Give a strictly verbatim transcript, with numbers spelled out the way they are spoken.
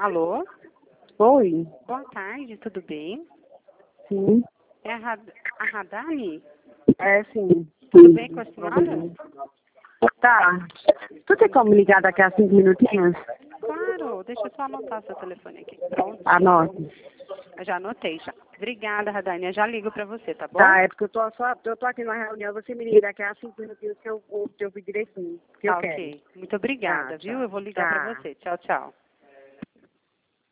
Alô? Oi? Boa tarde, tudo bem? Sim. É a, Rad a Radani? É, sim. Tudo Sim. bem com a senhora? Tá. Tu tem como ligar daqui a cinco minutinhos? Claro, deixa eu só anotar seu telefone aqui. Pronto. Anote. Eu já anotei já. Obrigada, Radani. Eu já ligo pra você, tá bom? Tá, é porque eu tô, só, eu tô aqui na reunião, você me liga daqui a cinco minutinhos que eu, eu, eu vi direitinho. Que Tá eu quero. ok. Muito obrigada, Tá, viu? tá. Eu vou ligar pra Tá. você. Tchau, tchau.